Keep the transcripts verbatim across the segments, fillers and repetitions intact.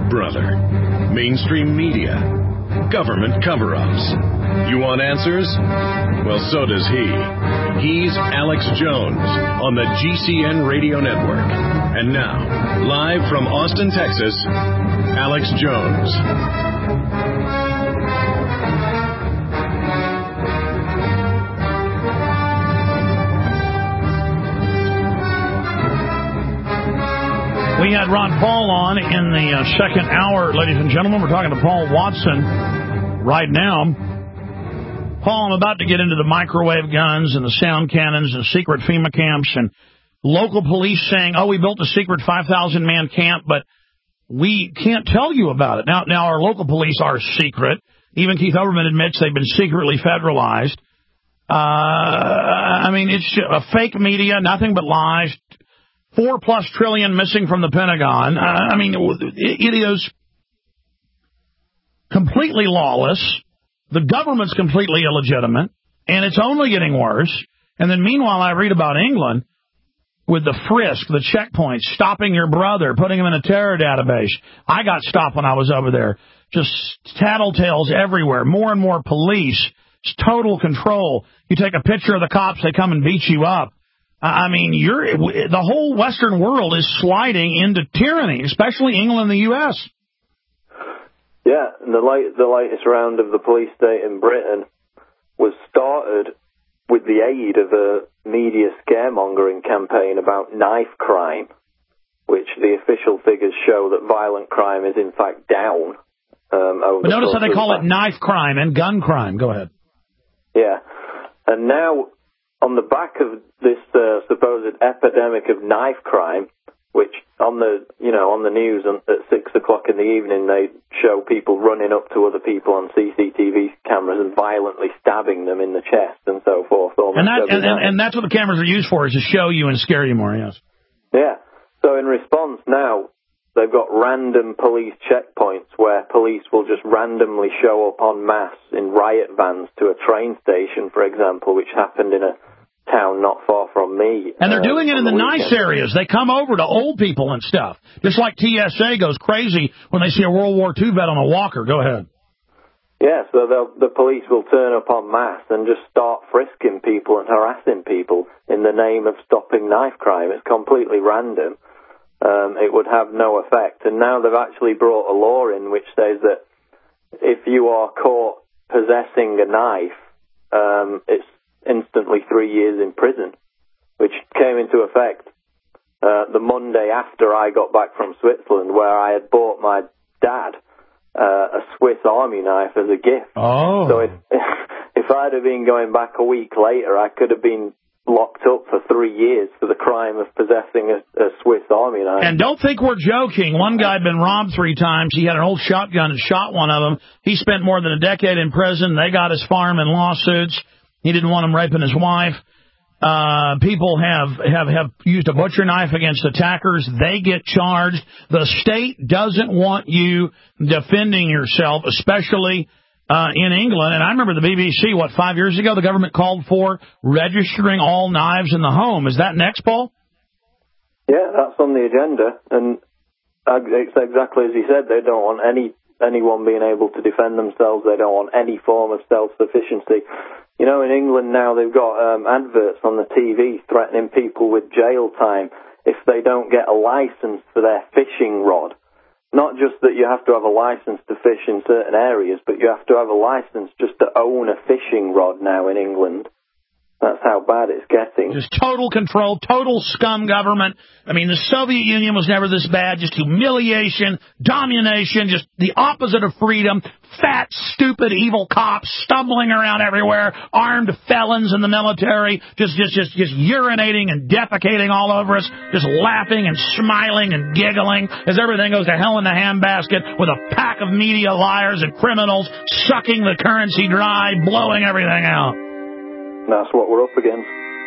Big Brother, mainstream media, government cover-ups. You want answers? Well, so does he. He's Alex Jones on the G C N Radio Network. And now, live from Austin, Texas, Alex Jones. We had Ron Paul on in the uh, second hour, ladies and gentlemen. We're talking to Paul Watson right now. Paul, I'm about to get into the microwave guns and the sound cannons and secret FEMA camps and local police saying, oh, we built a secret five thousand man camp, but we can't tell you about it. Now, now our local police are secret. Even Keith Olbermann admits they've been secretly federalized. Uh, I mean, it's a fake media, nothing but lies. Four plus trillion missing from the Pentagon. Uh, I mean, it is completely lawless. The government's completely illegitimate, and it's only getting worse. And then meanwhile, I read about England with the frisk, the checkpoints, stopping your brother, putting him in a terror database. I got stopped when I was over there. Just tattletales everywhere. More and more police. It's total control. You take a picture of the cops, they come and beat you up. I mean, you're the whole Western world is sliding into tyranny, especially England and the U S. Yeah, and the, late, the latest round of the police state in Britain was started with the aid of a media scaremongering campaign about knife crime, which the official figures show that violent crime is in fact down. Um, over but notice how they call past. it knife crime and gun crime. Go ahead. Yeah, and now on the back of this uh, supposed epidemic of knife crime, which on the you know on the news at six o'clock in the evening they show people running up to other people on C C T V cameras and violently stabbing them in the chest and so forth. And that and, and, and that's what the cameras are used for, is to show you and scare you more. Yes. Yeah. So in response now, they've got random police checkpoints where police will just randomly show up en masse in riot vans to a train station, for example, which happened in a town not far from me. And they're uh, doing it in the, the nice areas. They come over to old people and stuff. Just like T S A goes crazy when they see a World War Two vet on a walker. Go ahead. Yeah, so the police will turn up en masse and just start frisking people and harassing people in the name of stopping knife crime. It's completely random. Um, it would have no effect. And now they've actually brought a law in which says that if you are caught possessing a knife, um, it's instantly three years in prison, which came into effect uh, the Monday after I got back from Switzerland, where I had bought my dad uh, a Swiss Army knife as a gift. Oh. So if, if I'd have been going back a week later, I could have been locked up for three years for the crime of possessing a, a Swiss Army knife. And don't think we're joking. One guy had been robbed three times. He had an old shotgun and shot one of them. He spent more than a decade in prison. They got his farm in lawsuits. He didn't want him raping his wife. Uh, people have, have, have used a butcher knife against attackers. They get charged. The state doesn't want you defending yourself, especially uh, in England. And I remember the B B C, what, five years ago, the government called for registering all knives in the home. Is that next, Paul? Yeah, that's on the agenda. And it's exactly as you said. They don't want any anyone being able to defend themselves. They don't want any form of self-sufficiency. You know, in England now they've got um, adverts on the T V threatening people with jail time if they don't get a license for their fishing rod. Not just that you have to have a license to fish in certain areas, but you have to have a license just to own a fishing rod now in England. That's how bad it's getting. Just total control, total scum government. I mean, the Soviet Union was never this bad. Just humiliation, domination, just the opposite of freedom. Fat, stupid, evil cops stumbling around everywhere. Armed felons in the military, just, just, just, just urinating and defecating all over us. Just laughing and smiling and giggling as everything goes to hell in the handbasket with a pack of media liars and criminals sucking the currency dry, blowing everything out. That's what we're up against.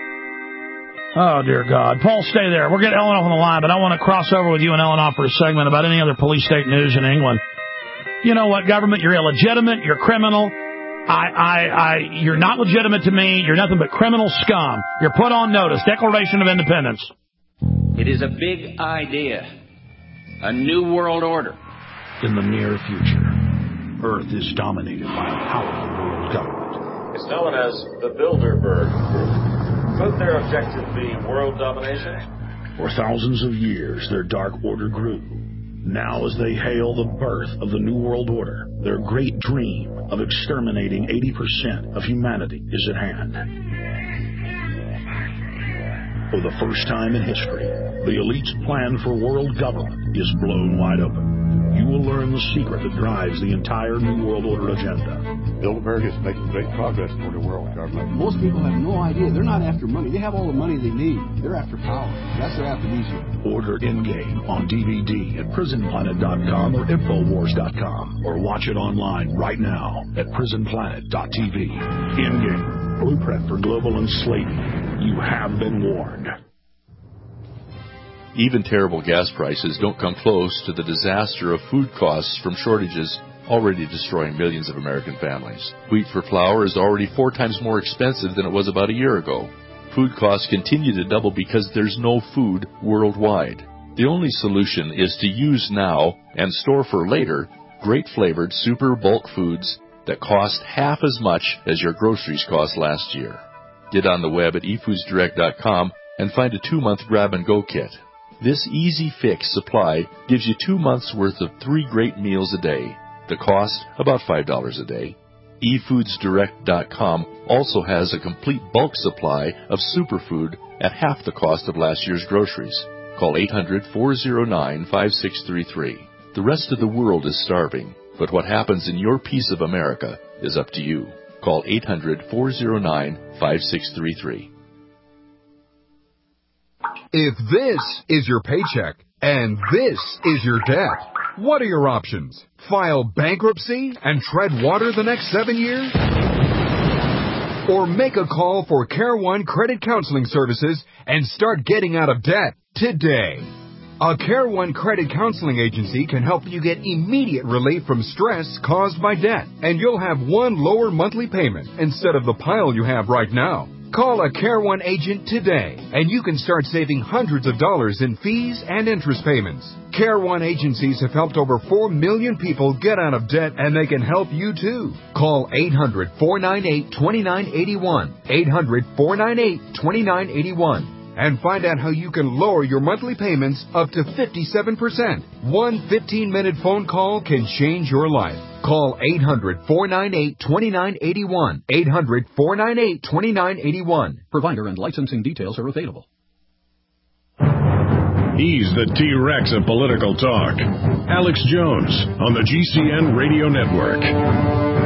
Oh, dear God. Paul, stay there. We're getting Ellen off on the line, but I want to cross over with you and Ellen off for a segment about any other police state news in England. You know what, government? You're illegitimate. You're criminal. I, I, I, you're not legitimate to me. You're nothing but criminal scum. You're put on notice. Declaration of Independence. It is a big idea. A new world order. in the near future, Earth is dominated by a powerful world government. It's known as the Bilderberg Group. Could their objective be world domination? For thousands of years, their dark order grew. Now, as they hail the birth of the New World Order, their great dream of exterminating eighty percent of humanity is at hand. For the first time in history, the elite's plan for world government is blown wide open. You will learn the secret that drives the entire New World Order agenda. Bilderberg is making great progress toward a world government. Most people have no idea. They're not after money. They have all the money they need. They're after power. That's their aphrodisiac. Order Endgame on D V D at prison planet dot com or infowars dot com, or watch it online right now at prison planet dot t v. Endgame, blueprint for global enslavement. You have been warned. Even terrible gas prices don't come close to the disaster of food costs from shortages already destroying millions of American families. Wheat for flour is already four times more expensive than it was about a year ago. Food costs continue to double because there's no food worldwide. The only solution is to use now and store for later great flavored super bulk foods that cost half as much as your groceries cost last year. Get on the web at e foods direct dot com and find a two-month grab-and-go kit. This easy fix supply gives you two months' worth of three great meals a day. The cost, about five dollars a day. e foods direct dot com also has a complete bulk supply of superfood at half the cost of last year's groceries. Call eight hundred, four oh nine, five six three three. The rest of the world is starving, but what happens in your piece of America is up to you. Call eight hundred, four oh nine, five six three three. If this is your paycheck and this is your debt, what are your options? File bankruptcy and tread water the next seven years? Or make a call for Care One Credit Counseling Services and start getting out of debt today. A Care One Credit Counseling Agency can help you get immediate relief from stress caused by debt, and you'll have one lower monthly payment instead of the pile you have right now. Call a Care One agent today, and you can start saving hundreds of dollars in fees and interest payments. Care One agencies have helped over four million people get out of debt, and they can help you too. Call eight hundred, four nine eight, two nine eight one, eight hundred, four nine eight, two nine eight one. And find out how you can lower your monthly payments up to fifty-seven percent. One fifteen-minute phone call can change your life. Call eight hundred, four nine eight, two nine eight one. eight hundred, four nine eight, two nine eight one. Provider and licensing details are available. He's the T-Rex of political talk. Alex Jones on the G C N Radio Network.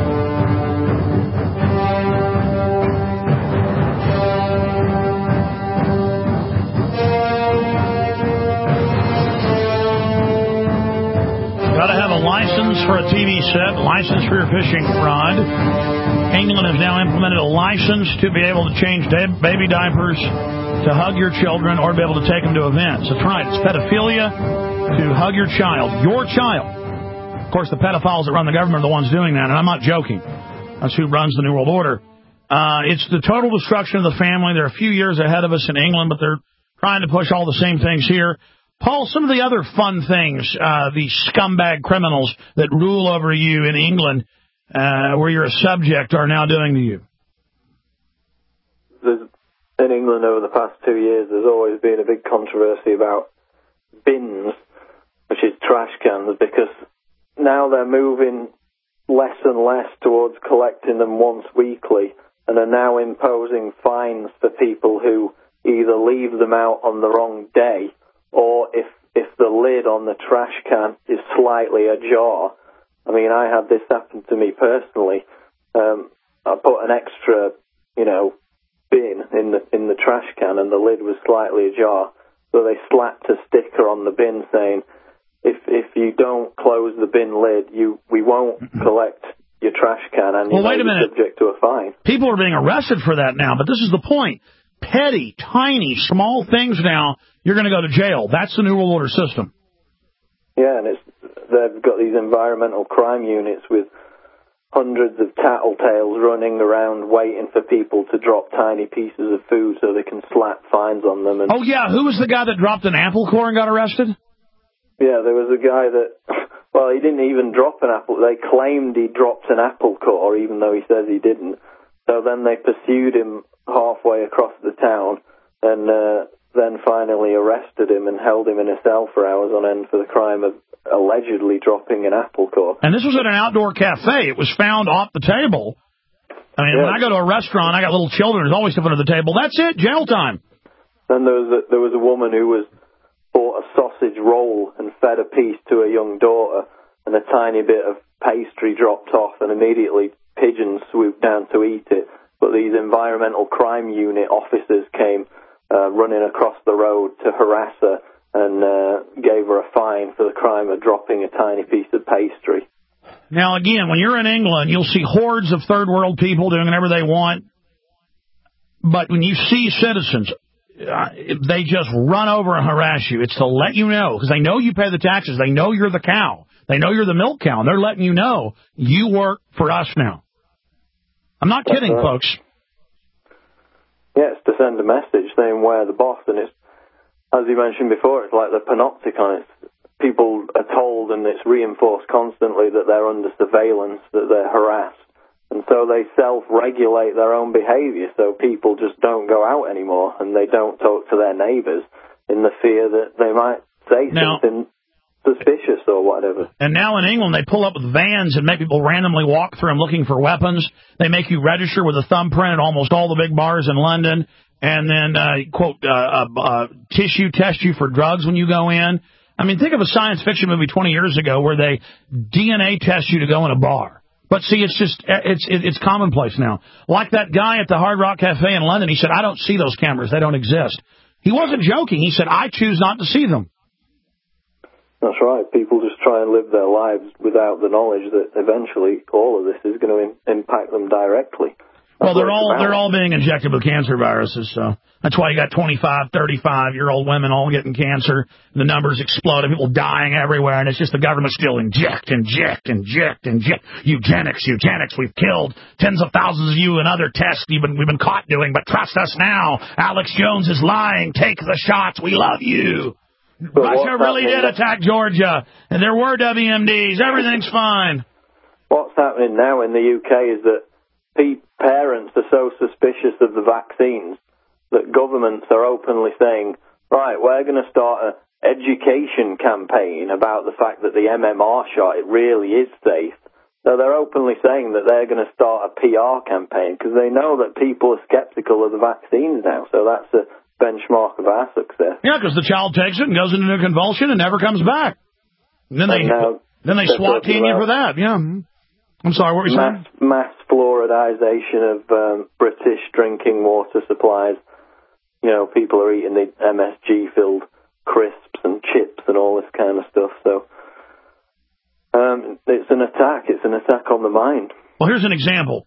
Got to have a license for a T V set, license for your fishing rod. England has now implemented a license to be able to change baby diapers, to hug your children, or be able to take them to events. That's right. It's pedophilia to hug your child. Your child. Of course, the pedophiles that run the government are the ones doing that, and I'm not joking. That's who runs the New World Order. Uh, it's the total destruction of the family. They're a few years ahead of us in England, but they're trying to push all the same things here. Paul, some of the other fun things, uh, the scumbag criminals that rule over you in England, uh, where you're a subject, are now doing to you. There's, in England over the past two years, there's always been a big controversy about bins, which is trash cans, because now they're moving less and less towards collecting them once weekly, and are now imposing fines for people who either leave them out on the wrong day, or if if the lid on the trash can is slightly ajar. I mean, I had this happen to me personally. Um, I put an extra, you know, bin in the in the trash can, and the lid was slightly ajar. So they slapped a sticker on the bin saying, "If if you don't close the bin lid, you we won't collect your trash can, and well, you wait a minute. subject to a fine." People are being arrested for that now, but this is the point. Petty, tiny, small things now, you're going to go to jail. That's the New World Order system. Yeah, and it's they've got these environmental crime units with hundreds of tattletales running around waiting for people to drop tiny pieces of food so they can slap fines on them. And oh, yeah, who was the guy that dropped an apple core and got arrested? Yeah, there was a guy that Well, he didn't even drop an apple. They claimed he dropped an apple core, even though he says he didn't. So then they pursued him halfway across the town and uh, then finally arrested him and held him in a cell for hours on end for the crime of allegedly dropping an apple core. And this was at an outdoor cafe. It was found off the table. I mean, yeah. when I go to a restaurant, I got little children. There's always stuff under the table. That's it, jail time. Then there was a, there was a woman who was bought a sausage roll and fed a piece to a young daughter, and a tiny bit of pastry dropped off, and immediately pigeons swooped down to eat it. But these environmental crime unit officers came uh, running across the road to harass her and uh, gave her a fine for the crime of dropping a tiny piece of pastry. Now, again, when you're in England, you'll see hordes of third world people doing whatever they want. But when you see citizens, uh, they just run over and harass you. It's to let you know, because they know you pay the taxes. They know you're the cow. They know you're the milk cow. And they're letting you know you work for us now. I'm not That's kidding, right. folks. Yeah, it's to send a message saying we're the boss. And it's, as you mentioned before, it's like the panopticon. It's, people are told, and it's reinforced constantly, that they're under surveillance, that they're harassed. And so they self-regulate their own behavior, so people just don't go out anymore, and they don't talk to their neighbors in the fear that they might say now, something suspicious or whatever. And now in England, they pull up with vans and make people randomly walk through them looking for weapons. They make you register with a thumbprint at almost all the big bars in London, and then, uh, quote, uh, uh, uh, tissue test you for drugs when you go in. I mean, think of a science fiction movie twenty years ago where they D N A test you to go in a bar. But see, it's just, it's it's commonplace now. Like that guy at the Hard Rock Cafe in London, he said, I don't see those cameras. They don't exist. He wasn't joking. He said, I choose not to see them. That's right. People just try and live their lives without the knowledge that eventually all of this is going to in- impact them directly. That's well, they're all they're all being injected with cancer viruses, so that's why you got twenty-five, thirty-five-year-old women all getting cancer. The numbers exploding, people dying everywhere, and it's just the government still inject, inject, inject, inject. Eugenics, eugenics. We've killed tens of thousands of you in other tests we've been, we've been caught doing, but trust us now. Alex Jones is lying. Take the shots. We love you. But Russia really did attack Georgia, and there were W M Ds. Everything's fine. What's happening now in the U K is that pe- parents are so suspicious of the vaccines that governments are openly saying, right, we're going to start an education campaign about the fact that the M M R shot, it really is safe. So they're openly saying that they're going to start a P R campaign because they know that people are skeptical of the vaccines now. So that's a benchmark of our success. Yeah, because the child takes it and goes into a convulsion and never comes back. And then they now, then they SWAT team you for that. Yeah. I'm sorry, what were you mass, saying? Mass fluoridization of um, British drinking water supplies. You know, people are eating the M S G-filled crisps and chips and all this kind of stuff. So um, it's an attack. It's an attack on the mind. Well, here's an example.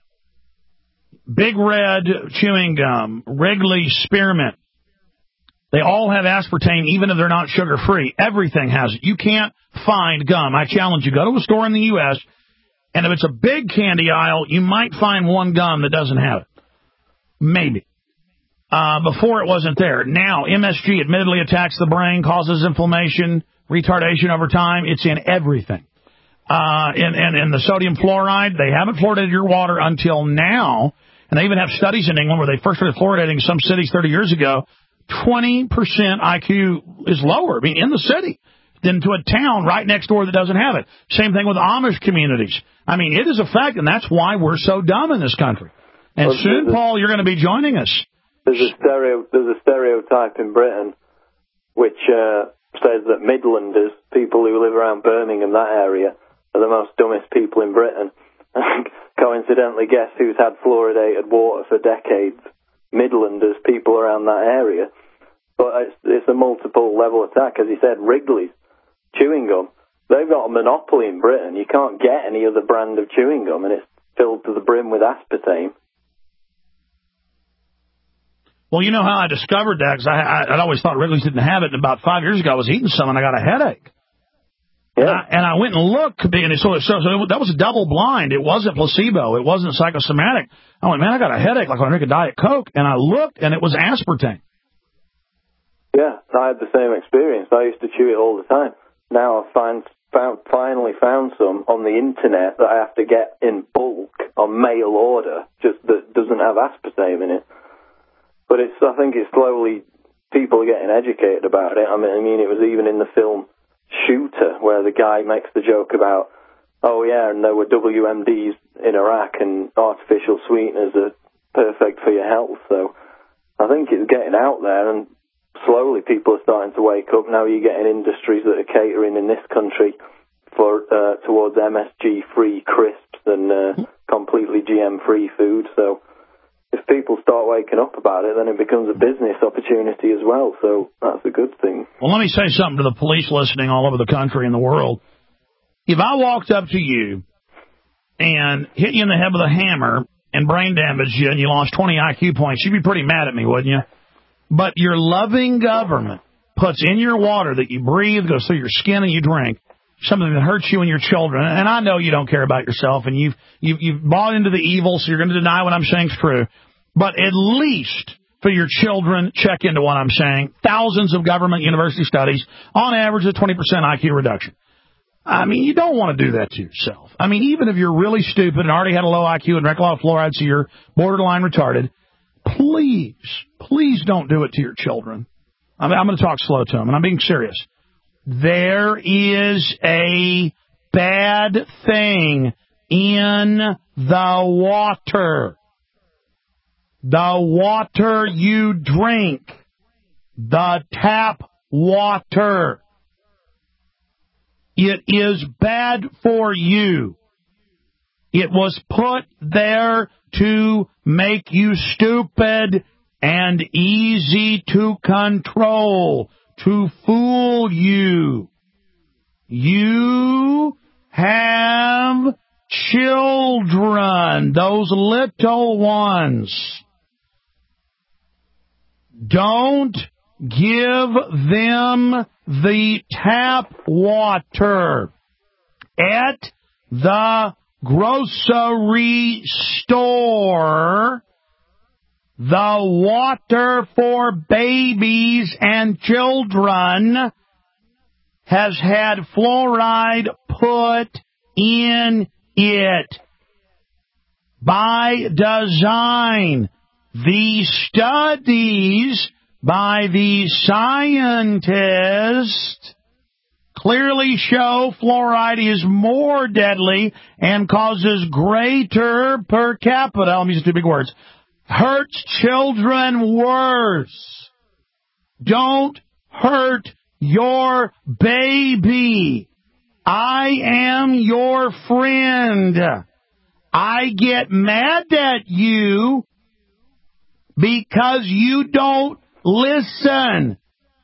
Big Red chewing gum, Wrigley Spearmint. They all have aspartame, even if they're not sugar-free. Everything has it. You can't find gum. I challenge you. Go to a store in the U S, and if it's a big candy aisle, you might find one gum that doesn't have it. Maybe. Uh, before it wasn't there. Now, M S G admittedly attacks the brain, causes inflammation, retardation over time. It's in everything. Uh, and, and, and the sodium fluoride, they haven't fluoridated your water until now. And they even have studies in England where they first started fluoridating some cities thirty years ago. twenty percent I Q is lower, I mean, in the city than to a town right next door that doesn't have it. Same thing with Amish communities. I mean, it is a fact, and that's why we're so dumb in this country. And well, soon, Paul, you're going to be joining us. There's a, stereo, there's a stereotype in Britain which uh, says that Midlanders, people who live around Birmingham, that area, are the most dumbest people in Britain. Coincidentally, guess who's had fluoridated water for decades? Midlanders, people around that area. But it's, it's a multiple level attack. As you said, Wrigley's chewing gum, they've got a monopoly in Britain. You can't get any other brand of chewing gum, and it's filled to the brim with aspartame. Well, you know how I discovered that, because I, I, I'd always thought Wrigley's didn't have it, and about five years ago I was eating some, and I got a headache. Yeah. And, I, and I went and looked, and so, so, so that was a double blind. It wasn't placebo. It wasn't psychosomatic. I went, man, I got a headache like when I drink a Diet Coke, and I looked, and it was aspartame. Yeah, I had the same experience. I used to chew it all the time. Now I find found, finally found some on the internet that I have to get in bulk on mail order, just that doesn't have aspartame in it. But it's, I think it's slowly, people are getting educated about it. I mean, I mean, it was even in the film Shooter, where the guy makes the joke about, oh yeah, and there were W M Ds in Iraq, and artificial sweeteners are perfect for your health. So I think it's getting out there, and slowly people are starting to wake up. Now you're getting industries that are catering in this country for uh, towards M S G-free crisps and uh, completely G M-free food. So if people start waking up about it, then it becomes a business opportunity as well. So that's a good thing. Well, let me say something to the police listening all over the country and the world. If I walked up to you and hit you in the head with a hammer and brain damaged you and you lost twenty I Q points, you'd be pretty mad at me, wouldn't you? But your loving government puts in your water that you breathe, goes through your skin and you drink, something that hurts you and your children. And I know you don't care about yourself, and you've, you've, you've bought into the evil, so you're going to deny what I'm saying is true. But at least for your children, check into what I'm saying. Thousands of government university studies, on average, a twenty percent I Q reduction. I mean, you don't want to do that to yourself. I mean, even if you're really stupid and already had a low I Q and drank a lot of fluoride, so you're borderline retarded, please, please don't do it to your children. I mean, I'm going to talk slow to them, and I'm being serious. There is a bad thing in the water. The water you drink. The tap water. It is bad for you. It was put there to make you stupid and easy to control, to fool you. You have children, those little ones. Don't give them the tap water at the grocery store. The water for babies and children has had fluoride put in it by design. The studies by the scientists clearly show fluoride is more deadly and causes greater per capita, let me use two big words, hurts children worse. Don't hurt your baby. I am your friend. I get mad at you because you don't listen.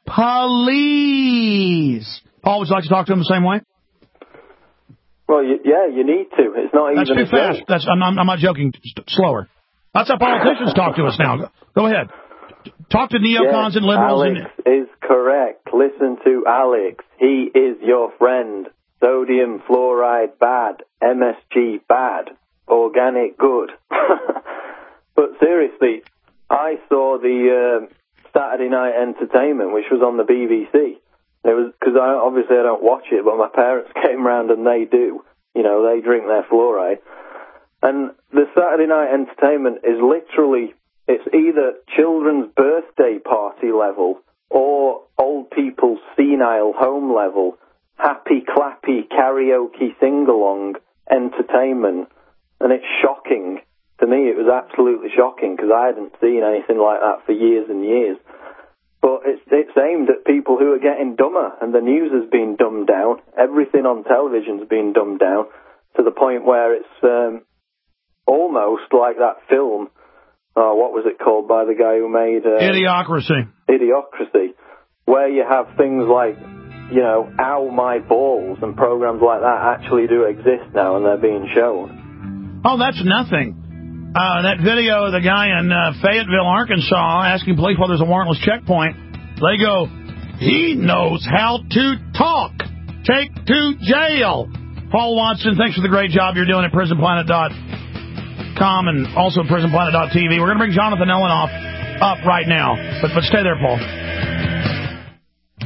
Please. Paul, would you like to talk to him the same way? Well, you, yeah, you need to. It's not That's even too fast. That's, I'm, I'm, I'm not joking. Slower. That's how politicians talk to us now. Go ahead. Talk to neocons yes, and liberals. Alex and... is correct. Listen to Alex. He is your friend. Sodium fluoride bad. M S G bad. Organic good. But seriously, I saw the uh, Saturday Night Entertainment, which was on the B B C. It was because I obviously I don't watch it, but my parents came round and they do. You know, they drink their fluoride. And the Saturday Night Entertainment is literally, it's either children's birthday party level or old people's senile home level, happy clappy karaoke sing-along entertainment. And it's shocking. To me, it was absolutely shocking because I hadn't seen anything like that for years and years. But it's, it's aimed at people who are getting dumber, and the news has been dumbed down. Everything on television's been dumbed down to the point where it's um, almost like that film, uh, what was it called by the guy who made... Uh, Idiocracy. Idiocracy, where you have things like, you know, Ow My Balls and programs like that actually do exist now, and they're being shown. Oh, that's nothing. Uh, that video of the guy in uh, Fayetteville, Arkansas, asking police whether there's a warrantless checkpoint, they go, he knows how to talk. Take to jail. Paul Watson, thanks for the great job you're doing at prison planet dot com and also prison planet dot t v. We're going to bring Jonathan Ellenoff up right now, but, but stay there, Paul.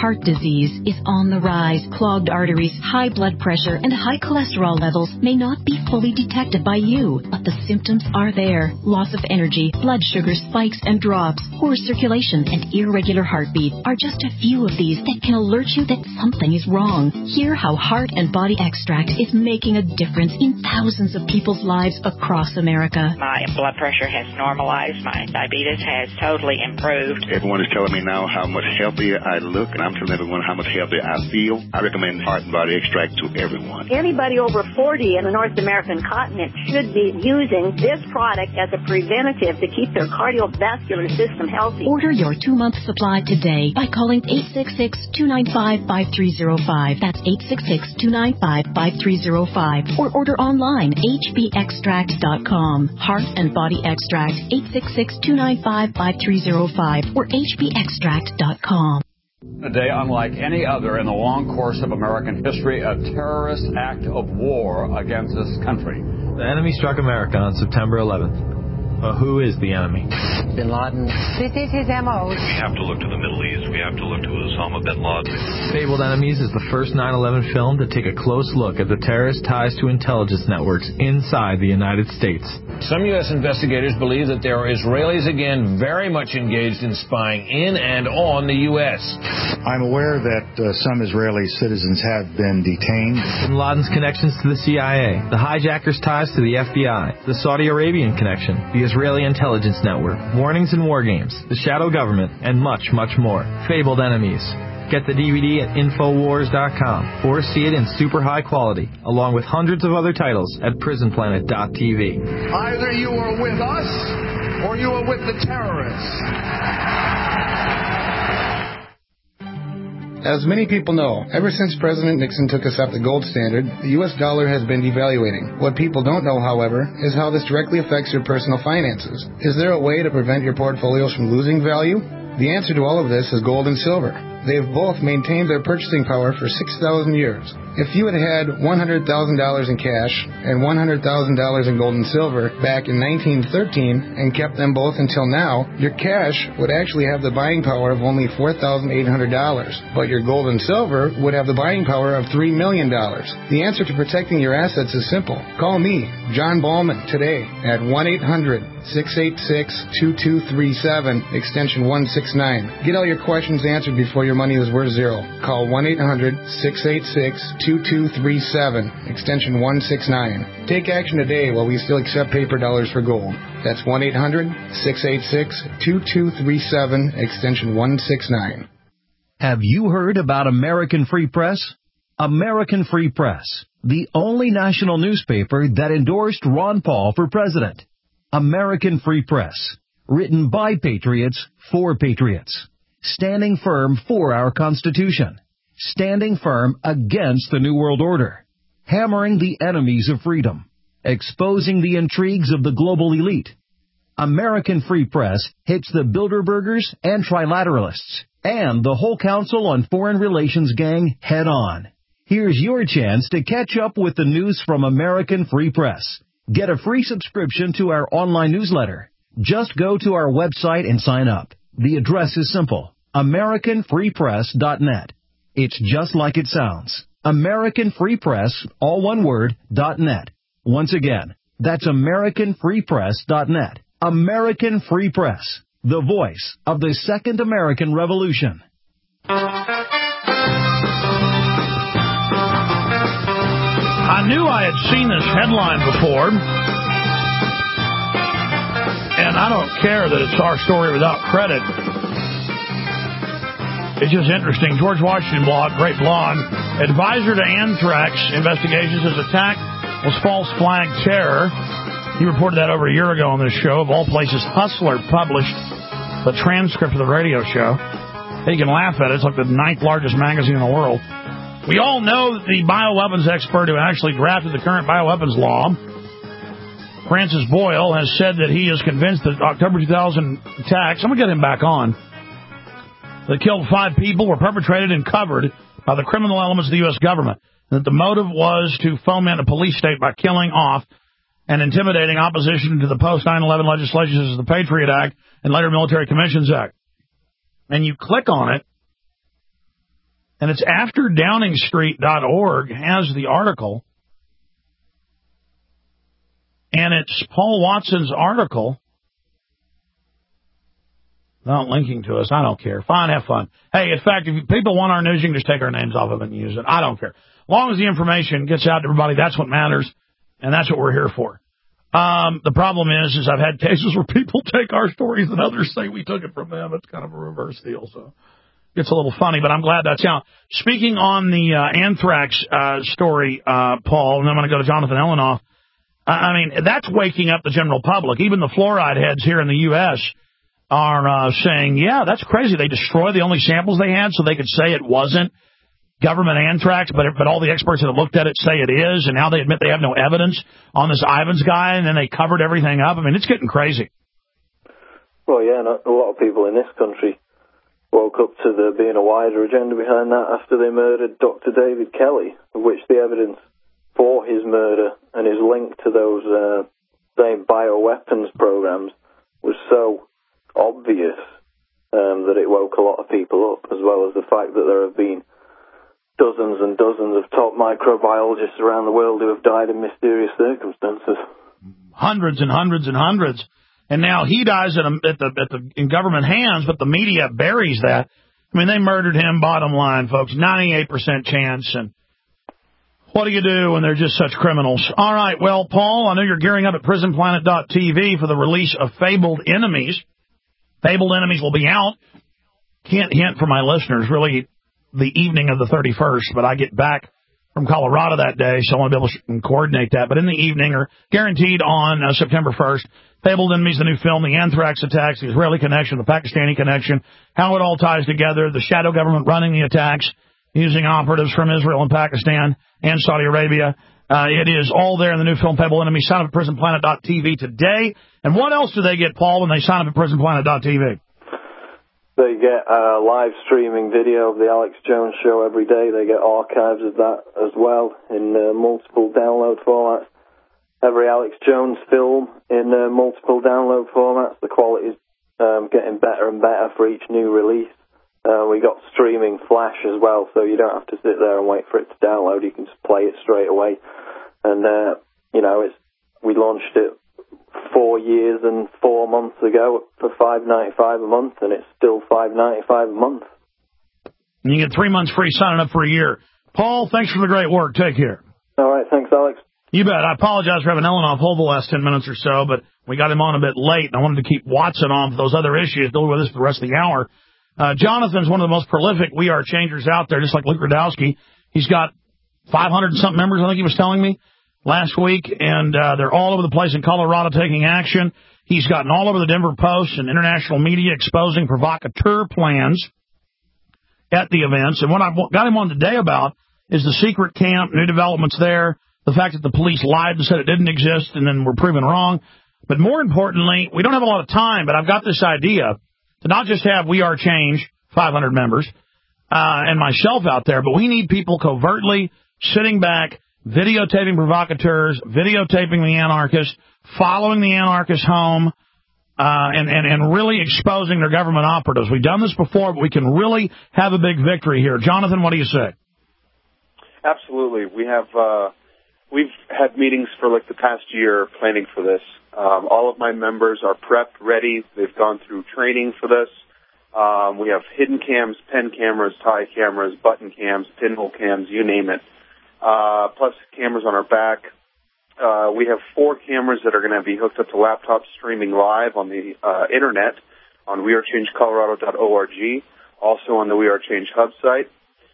heart disease is on the rise. Clogged arteries, high blood pressure, and high cholesterol levels may not be fully detected by you, but the symptoms are there. Loss of energy, blood sugar spikes and drops, poor circulation, and irregular heartbeat are just a few of these that can alert you that something is wrong. Hear how Heart and Body Extract is making a difference in thousands of people's lives across America. My blood pressure has normalized. My diabetes has totally improved. Everyone is telling me now how much healthier I look, and I'm telling everyone how much healthier I feel. I recommend Heart and Body Extract to everyone. Anybody over forty in the North American continent should be using this product as a preventative to keep their cardiovascular system healthy. Order your two-month supply today by calling eight six six, two nine five, five three zero five. That's eight six six, two nine five, five three zero five. Or order online, h b extract dot com. Heart and Body Extract, eight six six, two nine five, five three zero five or h b extract dot com. A day unlike any other in the long course of American history, a terrorist act of war against this country. The enemy struck America on September eleventh. But who is the enemy? Bin Laden. This is his M O. We have to look to the Middle East. We have to look to Osama bin Laden. Fabled Enemies is the first nine eleven film to take a close look at the terrorist ties to intelligence networks inside the United States. Some U S investigators believe that there are Israelis again very much engaged in spying in and on the U S. I'm aware that uh, some Israeli citizens have been detained. Bin Laden's connections to the C I A, the hijackers' ties to the F B I, the Saudi Arabian connection, the Israeli intelligence network, warnings and war games, the shadow government, and much, much more. Fabled Enemies. Get the D V D at infowars dot com or see it in super high quality, along with hundreds of other titles at prison planet dot t v. Either you are with us or you are with the terrorists. As many people know, ever since President Nixon took us off the gold standard, the U S dollar has been devaluating. What people don't know, however, is how this directly affects your personal finances. Is there a way to prevent your portfolios from losing value? The answer to all of this is gold and silver. They have both maintained their purchasing power for six thousand years. If you had had one hundred thousand dollars in cash and one hundred thousand dollars in gold and silver back in nineteen thirteen and kept them both until now, your cash would actually have the buying power of only four thousand eight hundred dollars, but your gold and silver would have the buying power of three million dollars. The answer to protecting your assets is simple. Call me, John Ballman, today at one eight hundred, six eight six, two two three seven, extension one six nine. Get all your questions answered before your money is worth zero. Call one eight hundred, six eight six, two two three seven, extension one six nine. Take action today while we still accept paper dollars for gold. That's one eight hundred, six eight six, two two three seven, extension one six nine. Have you heard about American Free Press? American Free Press, the only national newspaper that endorsed Ron Paul for president. American Free Press, written by patriots for patriots. Standing firm for our Constitution. Standing firm against the New World Order. Hammering the enemies of freedom. Exposing the intrigues of the global elite. American Free Press hits the Bilderbergers and Trilateralists and the whole Council on Foreign Relations gang head on. Here's your chance to catch up with the news from American Free Press. Get a free subscription to our online newsletter. Just go to our website and sign up. The address is simple, american free press dot net. It's just like it sounds. American Free Press, all one word, dot net. Once again, that's american free press dot net. American Free Press, the voice of the Second American Revolution. I knew I had seen this headline before, and I don't care that it's our story without credit. It's just interesting. George Washington blog, great blog. Advisor to anthrax investigations says attack was false flag terror. He reported that over a year ago on this show. Of all places, Hustler published the transcript of the radio show. You can laugh at it. It's like the ninth largest magazine in the world. We all know that the bioweapons expert who actually drafted the current bioweapons law, Francis Boyle, has said that he is convinced that October two thousand attacks, I'm going to get him back on, that killed five people were perpetrated and covered by the criminal elements of the U S government. And that the motive was to foment a police state by killing off and intimidating opposition to the post nine eleven legislation such as the Patriot Act and later Military Commissions Act. And you click on it, And it's after downing street dot org has the article. And it's Paul Watson's article. Not linking to us. I don't care. Fine, have fun. Hey, in fact, if people want our news, you can just take our names off of it and use it. I don't care. As long as the information gets out to everybody, that's what matters, and that's what we're here for. Um, the problem is, is I've had cases where people take our stories and others say we took it from them. It's kind of a reverse deal, so it's a little funny, but I'm glad that's out. Speaking on the uh, anthrax uh, story, uh, Paul, and I'm going to go to Jonathan Elinoff. I mean, that's waking up the general public. Even the fluoride heads here in the U S are uh, saying, yeah, that's crazy. They destroyed the only samples they had so they could say it wasn't government anthrax, but but all the experts that have looked at it say it is, and now they admit they have no evidence on this Ivans guy, and then they covered everything up. I mean, it's getting crazy. Well, yeah, and a lot of people in this country woke up to there being a wider agenda behind that after they murdered Doctor David Kelly, of which the evidence for his murder and his link to those uh, same bioweapons programs was so obvious um, that it woke a lot of people up, as well as the fact that there have been dozens and dozens of top microbiologists around the world who have died in mysterious circumstances. Hundreds and hundreds and hundreds. And now he dies at, a, at, the, at the, in government hands, but the media buries that. I mean, they murdered him, bottom line, folks. ninety-eight percent chance, and what do you do when they're just such criminals? All right, well, Paul, I know you're gearing up at prison planet dot t v for the release of Fabled Enemies. Fabled Enemies will be out. Can't hint for my listeners, really, the evening of the thirty-first, but I get back from Colorado that day, so I want to be able to coordinate that. But in the evening, or guaranteed on uh, September first, Fabled Enemies, the new film, the anthrax attacks, the Israeli connection, the Pakistani connection, how it all ties together, the shadow government running the attacks, using operatives from Israel and Pakistan and Saudi Arabia. Uh, it is all there in the new film, Fabled Enemies. Sign up at prison planet dot t v today. And what else do they get, Paul, when they sign up at prison planet dot t v? They get a live streaming video of the Alex Jones Show every day. They get archives of that as well in uh, multiple download formats. Every Alex Jones film in uh, multiple download formats. The quality is um, getting better and better for each new release. Uh, we got streaming Flash as well, so you don't have to sit there and wait for it to download. You can just play it straight away. And, uh, you know, it's we launched it four years and four months ago for five ninety-five a month, and it's still five ninety-five a month. You get three months free signing up for a year. Paul, thanks for the great work. Take care. All right, thanks, Alex. You bet. I apologize for having Ellen off hold the last ten minutes or so, but we got him on a bit late, and I wanted to keep Watson on for those other issues, dealing with this for the rest of the hour. Uh, Jonathan's one of the most prolific We Are Changers out there, just like Luke Rudowski. He's got five hundred and something members, I think he was telling me, last week, and uh, they're all over the place in Colorado taking action. He's gotten all over the Denver Post and international media exposing provocateur plans at the events. And what I got him on today about is the secret camp, new developments there, the fact that the police lied and said it didn't exist and then were proven wrong. But more importantly, we don't have a lot of time, but I've got this idea to not just have We Are Change, five hundred members, uh, and myself out there, but we need people covertly sitting back, videotaping provocateurs, videotaping the anarchists, following the anarchists home, uh, and, and, and really exposing their government operatives. We've done this before, but we can really have a big victory here. Jonathan, what do you say? Absolutely. We have, uh, we've had meetings for like the past year planning for this. Um, all of my members are prepped, ready. They've gone through training for this. Um, we have hidden cams, pen cameras, tie cameras, button cams, pinhole cams, you name it. Uh, plus cameras on our back. Uh, we have four cameras that are going to be hooked up to laptops streaming live on the uh, internet on we are change colorado dot org, also on the We Are Change Hub site.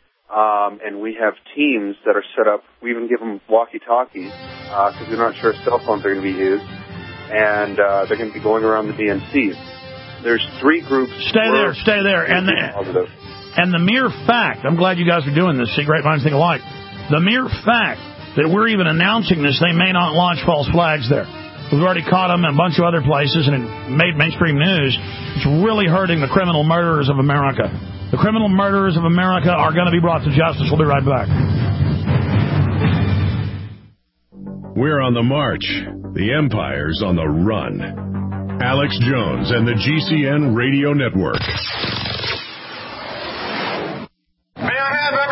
Um, and we have teams that are set up. We even give them walkie-talkies because uh, we're not sure if cell phones are going to be used. And uh, they're going to be going around the D N Cs. There's three groups. Stay there, stay there. And the, and the mere fact, I'm glad you guys are doing this, see, great minds think alike. The mere fact that we're even announcing this, they may not launch false flags there. We've already caught them in a bunch of other places, and it made mainstream news. It's really hurting the criminal murderers of America. The criminal murderers of America are going to be brought to justice. We'll be right back. We're on the march. The empire's on the run. Alex Jones and the G C N Radio Network. May I have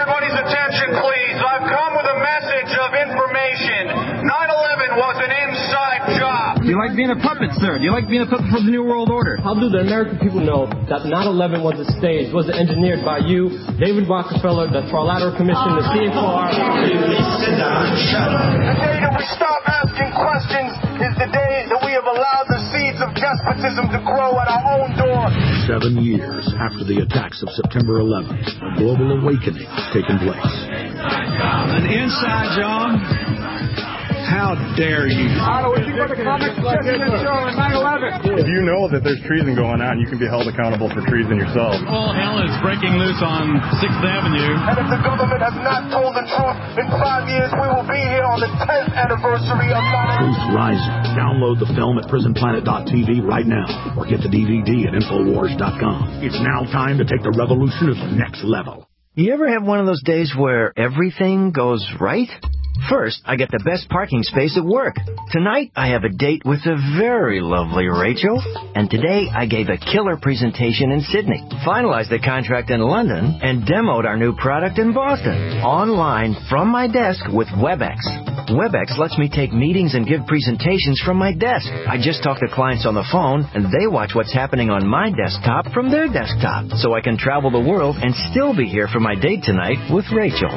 like being a puppet, sir? Do you like being a puppet for the New World Order? How do the American people know that nine eleven was a stage, was engineered by you, David Rockefeller, the Trilateral Commission, the C F R? Sit down and shut up. The day that we stop asking questions is the day that we have allowed the seeds of despotism to grow at our own door. Seven years after the attacks of September eleventh, a global awakening has taken place. An inside job? How dare you? If you know that there's treason going on, you can be held accountable for treason yourself. All hell is breaking loose on sixth Avenue. And if the government has not told the truth, in five years we will be here on the tenth anniversary of nine eleven. Truth Rising. Download the film at prison planet dot t v right now, or get the D V D at infowars dot com. It's now time to take the revolution to the next level. You ever have one of those days where everything goes right? First, I get the best parking space at work. Tonight, I have a date with the very lovely Rachel. And today, I gave a killer presentation in Sydney, finalized the contract in London, and demoed our new product in Boston, online from my desk with WebEx. WebEx lets me take meetings and give presentations from my desk. I just talk to clients on the phone, and they watch what's happening on my desktop from their desktop, so I can travel the world and still be here for my date tonight with Rachel.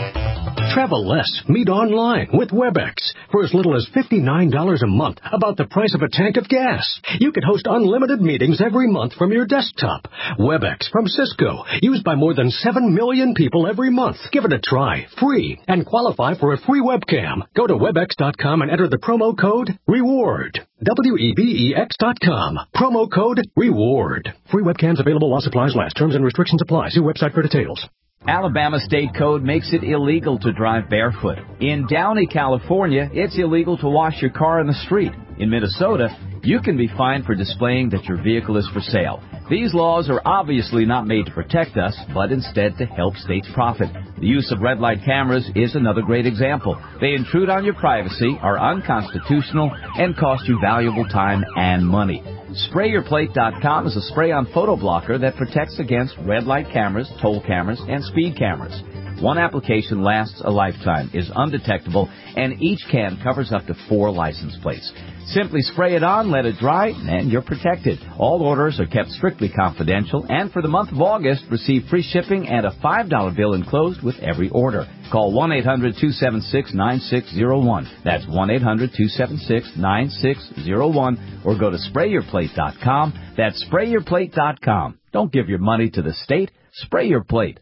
Travel less. Meet online with WebEx for as little as fifty-nine dollars a month, about the price of a tank of gas. You can host unlimited meetings every month from your desktop. WebEx from Cisco, used by more than seven million people every month. Give it a try, free, and qualify for a free webcam. Go to webex dot com and enter the promo code REWARD. W E B E X dot com. Promo code REWARD. Free webcams available while supplies last. Terms and restrictions apply. See website for details. Alabama state code makes it illegal to drive barefoot. In Downey, California, it's illegal to wash your car in the street. In Minnesota, you can be fined for displaying that your vehicle is for sale. These laws are obviously not made to protect us, but instead to help states profit. The use of red light cameras is another great example. They intrude on your privacy, are unconstitutional, and cost you valuable time and money. Spray Your Plate dot com is a spray-on photo blocker that protects against red light cameras, toll cameras, and speed cameras. One application lasts a lifetime, is undetectable, and each can covers up to four license plates. Simply spray it on, let it dry, and you're protected. All orders are kept strictly confidential, and for the month of August, receive free shipping and a five dollar bill enclosed with every order. Call one eight hundred two seven six nine six zero one. That's one eight hundred two seven six nine six zero one, or go to spray your plate dot com. That's spray your plate dot com. Don't give your money to the state. Spray your plate.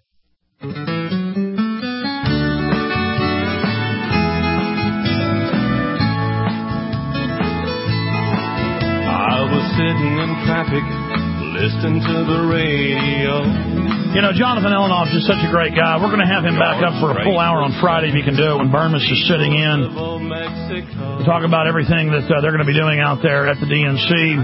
I was sitting in traffic, listening to the radio. You know, Jonathan Elenoff is such a great guy. We're going to have him back up for a full hour on Friday if he can do it when Burma's just sitting in. We'll talk about everything that uh, they're going to be doing out there at the D N C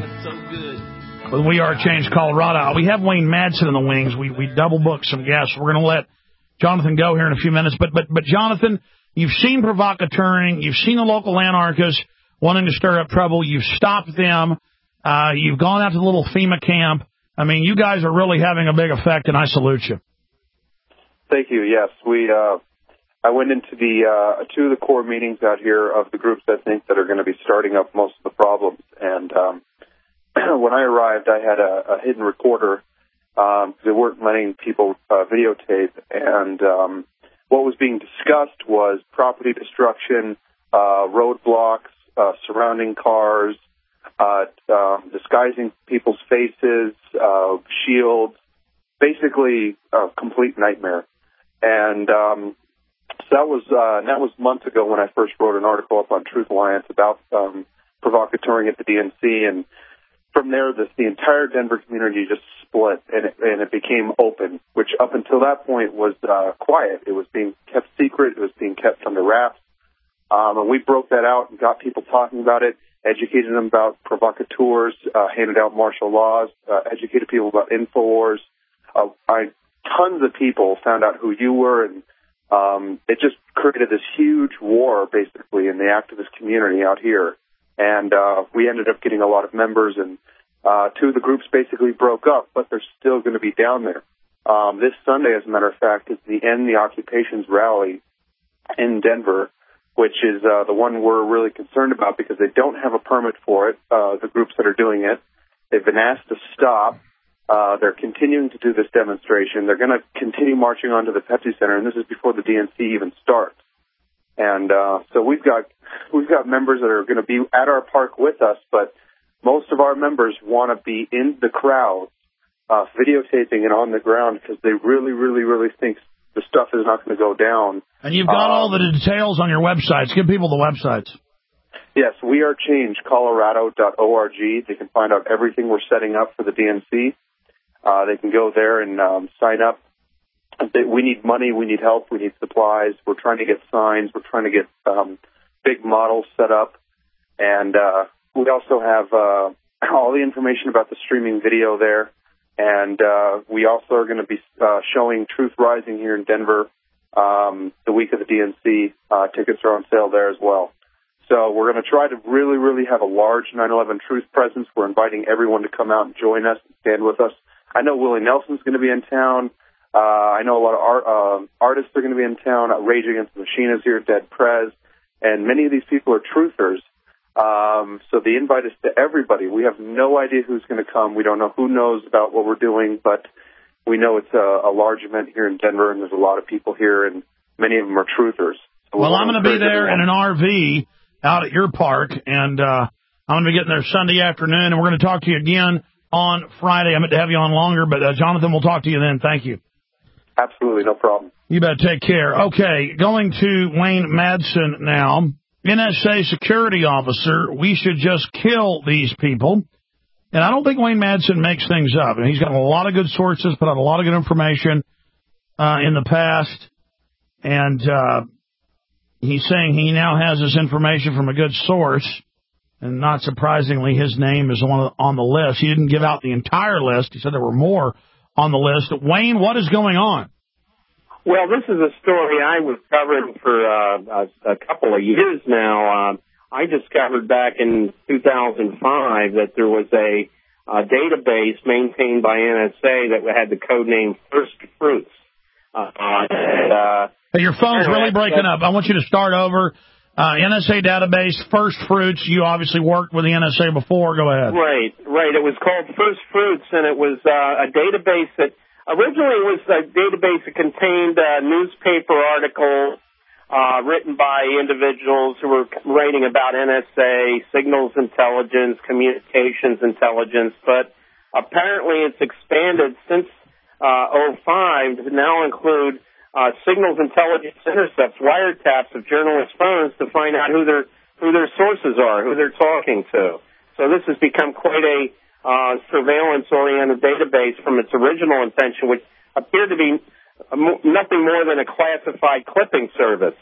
with We Are Change Colorado. We have Wayne Madsen in the wings. We we double booked some guests. We're going to let Jonathan go here in a few minutes. But but but Jonathan, you've seen provocateuring. You've seen the local anarchists wanting to stir up trouble. You've stopped them. Uh, you've gone out to the little FEMA camp. I mean, you guys are really having a big effect, and I salute you. Thank you. Yes, we. Uh, I went into the uh, two of the core meetings out here of the groups I think that are going to be starting up most of the problems. And um, when I arrived, I had a, a hidden recorder because um, they weren't letting people uh, videotape. And um, what was being discussed was property destruction, uh, roadblocks, uh, surrounding cars. Uh, um, disguising people's faces, uh, shields, basically a complete nightmare. And um, so that was uh, that was months ago when I first wrote an article up on Truth Alliance about um, provocateuring at the D N C. And from there, the, the entire Denver community just split, and it, and it became open, which up until that point was uh, quiet. It was being kept secret. It was being kept under wraps. Um, and we broke that out and got people talking about it. Educated them about provocateurs, uh, handed out martial laws, uh, educated people about InfoWars. Uh, I, tons of people found out who you were, and um, it just created this huge war, basically, in the activist community out here. And uh, we ended up getting a lot of members, and uh, two of the groups basically broke up, but they're still going to be down there. Um, this Sunday, as a matter of fact, is the End the Occupations rally in Denver. which is uh, the one we're really concerned about because they don't have a permit for it, uh, the groups that are doing it. They've been asked to stop. Uh, they're continuing to do this demonstration. They're going to continue marching onto the Pepsi Center, and this is before the D N C even starts. And uh, so we've got we've got members that are going to be at our park with us, but most of our members want to be in the crowd, uh, videotaping it on the ground because they really, really, really think the stuff is not going to go down. And you've got um, all the details on your websites. Give people the websites. Yes, we are change colorado dot org. They can find out everything we're setting up for the D N C. Uh, they can go there and um, sign up. We need money. We need help. We need supplies. We're trying to get signs. We're trying to get um, big models set up. And uh, we also have uh, all the information about the streaming video there. And uh, we also are going to be uh, showing Truth Rising here in Denver um, the week of the D N C. Uh, tickets are on sale there as well. So we're going to try to really, really have a large nine eleven Truth presence. We're inviting everyone to come out and join us and stand with us. I know Willie Nelson's going to be in town. Uh, I know a lot of art, uh, artists are going to be in town. Rage Against the Machine is here, Dead Prez. And many of these people are truthers. Um, so the invite is to everybody. We have no idea who's going to come. We don't know who knows about what we're doing, but we know it's a, a large event here in Denver, and there's a lot of people here, and many of them are truthers. So well, I'm going to be there everyone. in an R V out at your park, and uh, I'm going to be getting there Sunday afternoon, and we're going to talk to you again on Friday. I meant to have you on longer, but uh, Jonathan, we'll talk to you then. Thank you. Absolutely, no problem. You better take care. Okay, going to Wayne Madsen now. N S A security officer, we should just kill these people. And I don't think Wayne Madsen makes things up. And he's got a lot of good sources, put out a lot of good information uh, in the past. And uh, he's saying he now has this information from a good source. And not surprisingly, his name is on, on the list. He didn't give out the entire list. He said there were more on the list. Wayne, what is going on? Well, this is a story I was covering for uh, a, a couple of years now. Uh, I discovered back in two thousand five that there was a, a database maintained by N S A that had the code name First Fruits. Uh, and, uh, hey, your phone's really breaking up. I want you to start over. Uh, N S A database, First Fruits. You obviously worked with the N S A before. Go ahead. Right, right. It was called First Fruits, and it was uh, a database that originally it was a database that contained uh, newspaper articles uh, written by individuals who were writing about N S A, signals intelligence, communications intelligence. But apparently it's expanded since uh, oh five to now include Uh, signals intelligence intercepts, wiretaps of journalists' phones to find out who their who their sources are, who they're talking to. So this has become quite a uh, surveillance-oriented database from its original intention, which appeared to be nothing more than a classified clipping service.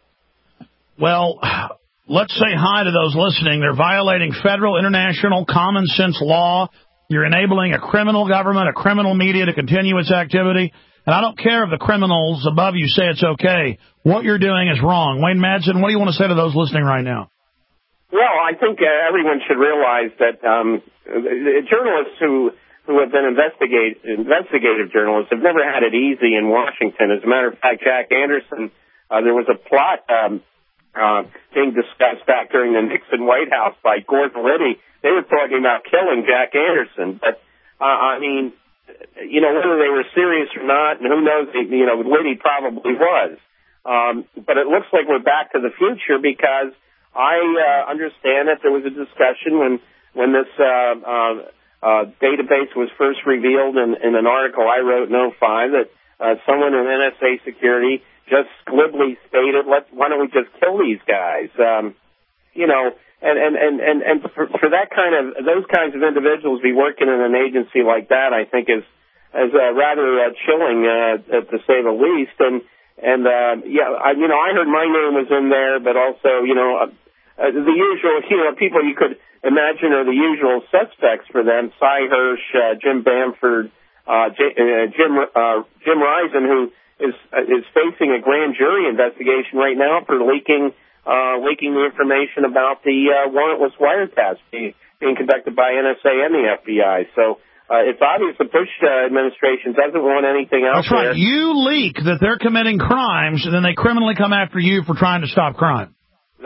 Well, let's say hi to those listening. They're violating federal, international, common-sense law. You're enabling a criminal government, a criminal media to continue its activity. And I don't care if the criminals above you say it's okay. What you're doing is wrong. Wayne Madsen, what do you want to say to those listening right now? Well, I think uh, everyone should realize that um, journalists who who have been investigate, investigative journalists have never had it easy in Washington. As a matter of fact, Jack Anderson, uh, there was a plot um, uh, being discussed back during the Nixon White House by Gordon Liddy. They were talking about killing Jack Anderson. But, uh, I mean, you know, whether they were serious or not, and who knows, you know, Liddy probably was. Um, but it looks like we're back to the future because I uh, understand that there was a discussion when when this uh, uh, uh, database was first revealed in, in an article I wrote in oh five that uh, someone in N S A security just glibly stated, "Let why don't we just kill these guys?" Um, you know. And, and, and, and, and for, for that kind of, those kinds of individuals be working in an agency like that, I think is, is uh, rather uh, chilling, uh, to say the least. And, and, uh, yeah, I, you know, I heard my name was in there, but also, you know, uh, uh, the usual, you know, people you could imagine are the usual suspects for them. Cy Hirsch, uh, Jim Bamford, uh, J, uh, Jim, uh, Jim Risen, who is, uh, is facing a grand jury investigation right now for leaking Uh, leaking the information about the uh, warrantless wiretaps being, being conducted by N S A and the F B I. So uh, it's obvious the Bush uh, administration doesn't want anything out That's right. there. You leak that they're committing crimes, and then they criminally come after you for trying to stop crime.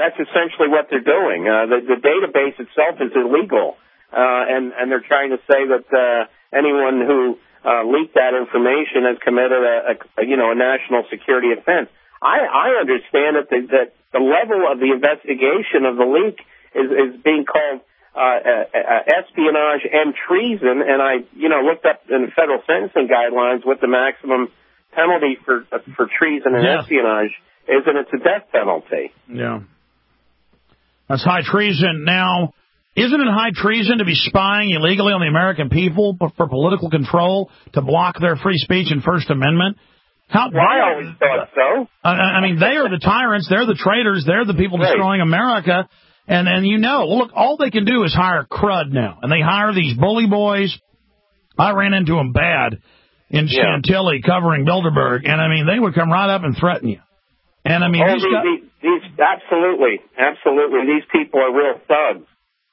that's essentially what they're doing. Uh, the, the database itself is illegal, uh, and, and they're trying to say that uh, anyone who uh, leaked that information has committed a, a you know a national security offense. I, I understand that the, that the level of the investigation of the leak is, is being called uh, uh, uh, espionage and treason, and I you know looked up in the federal sentencing guidelines what the maximum penalty for uh, for treason and yeah. espionage is, and it's a death penalty. Yeah. That's high treason. Now, isn't it high treason to be spying illegally on the American people for political control, to block their free speech and First Amendment? How, well, I always thought so. I, I mean, they are the tyrants. They're the traitors. They're the people destroying right. America. And, and you know, look, all they can do is hire crud now. And they hire these bully boys. I ran into them bad in yeah. Chantilly covering Bilderberg. And, I mean, they would come right up and threaten you. And, I mean, oh, these, these, guys, these, these absolutely, absolutely. These people are real thugs.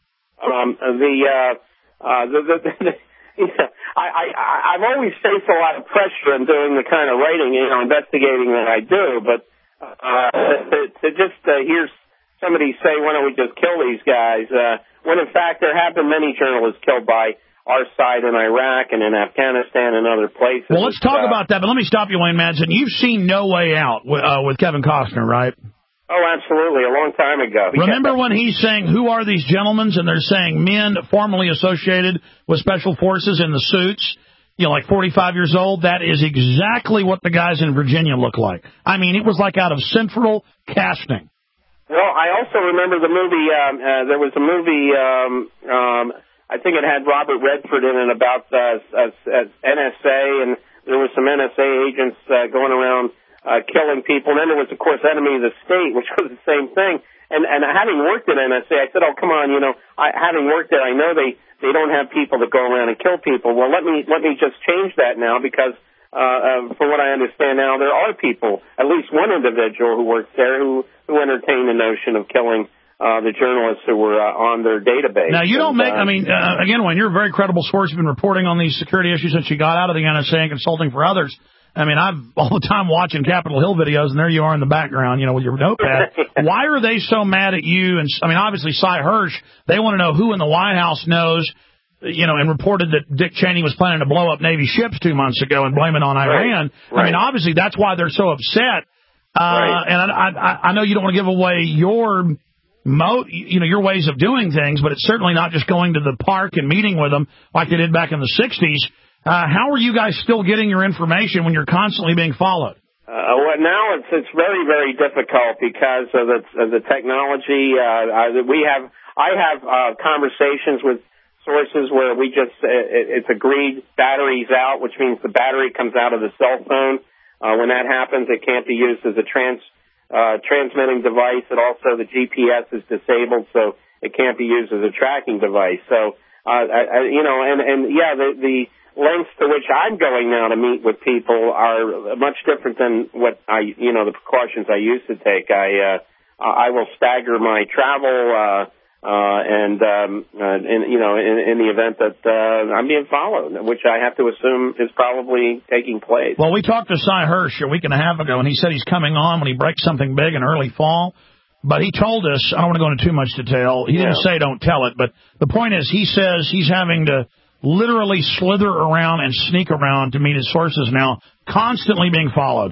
Um, the, uh, uh, the, the, the yeah, I, I, I've always faced a lot of pressure in doing the kind of writing, you know, investigating that I do. But uh, to, to just uh, hear somebody say, "Why don't we just kill these guys?" Uh, when in fact there have been many journalists killed by our side in Iraq and in Afghanistan and other places. Well, let's talk uh, about that, but let me stop you, Wayne Madsen. You've seen No Way Out with, uh, with Kevin Costner, right? Oh, absolutely, a long time ago. Remember when he's saying, who are these gentlemen? And they're saying men formerly associated with Special Forces in the suits, you know, like forty-five years old. That is exactly what the guys in Virginia look like. I mean, it was like out of Central Casting. Well, I also remember the movie, um, uh, there was a movie, um, um, I think it had Robert Redford in it about uh, uh, N S A, and there were some N S A agents uh, going around uh, killing people. And then there was, of course, Enemy of the State, which was the same thing. And, and having worked at N S A, I said, oh, come on, you know, I, having worked there, I know they, they don't have people that go around and kill people. Well, let me let me just change that now because, uh, uh, from what I understand now, there are people, at least one individual who works there who, who entertained the notion of killing Uh, the journalists who were uh, on their database. Now, you don't and, make, uh, I mean, uh, again, when you're a very credible source, you've been reporting on these security issues since you got out of the N S A and consulting for others. I mean, I'm all the time watching Capitol Hill videos, and there you are in the background, you know, with your notepad. Why are they so mad at you? And I mean, obviously, Cy Hirsch, they want to know who in the White House knows, you know, and reported that Dick Cheney was planning to blow up Navy ships two months ago and blame it on Iran. Right. Right. I mean, obviously, that's why they're so upset. Uh, right. And I, I, I know you don't want to give away your... Mo, you know, your ways of doing things, but it's certainly not just going to the park and meeting with them like they did back in the sixties. Uh, how are you guys still getting your information when you're constantly being followed? Uh, well, now it's it's very very difficult because of the, of the technology. Uh, I, we have I have uh, conversations with sources where we just it, it's agreed batteries out, which means the battery comes out of the cell phone. Uh, when that happens, it can't be used as a trans. Uh, transmitting device, and also the G P S is disabled, so it can't be used as a tracking device. So, uh, I, I, you know, and, and yeah, the, the lengths to which I'm going now to meet with people are much different than what I, you know, the precautions I used to take. I, uh, I will stagger my travel, uh, uh, and, um, uh, in, you know, in, in the event that, uh, I'm being followed, which I have to assume is probably taking place. Well, we talked to Cy Hirsch a week and a half ago, and he said he's coming on when he breaks something big in early fall. But he told us, I don't want to go into too much detail. He didn't Yeah. say don't tell it, but the point is he says he's having to literally slither around and sneak around to meet his sources now, constantly being followed.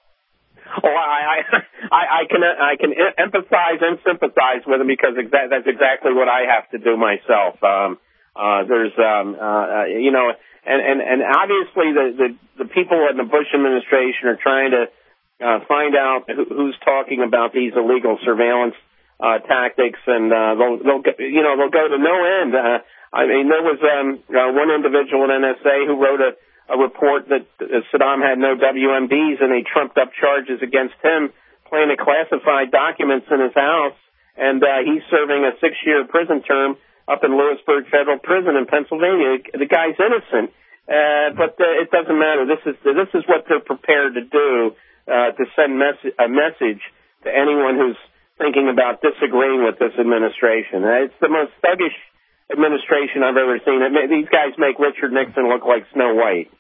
Oh, I, I, I, I can, I can empathize and sympathize with him because exa- that's exactly what I have to do myself. Um, uh, there's, um, uh, you know, and, and, and obviously the, the, the people in the Bush administration are trying to, uh, find out who, who's talking about these illegal surveillance, uh, tactics, and, uh, they'll, they'll, get, you know, they'll go to no end. Uh, I mean, there was, um, uh, one individual in N S A who wrote a, a report that Saddam had no W M Ds, and they trumped up charges against him, planted classified documents in his house, and uh, he's serving a six-year prison term up in Lewisburg Federal Prison in Pennsylvania. The guy's innocent, uh, but uh, it doesn't matter. This is this is what they're prepared to do uh, to send mes- a message to anyone who's thinking about disagreeing with this administration. Uh, it's the most thuggish administration I've ever seen. It, these guys make Richard Nixon look like Snow White.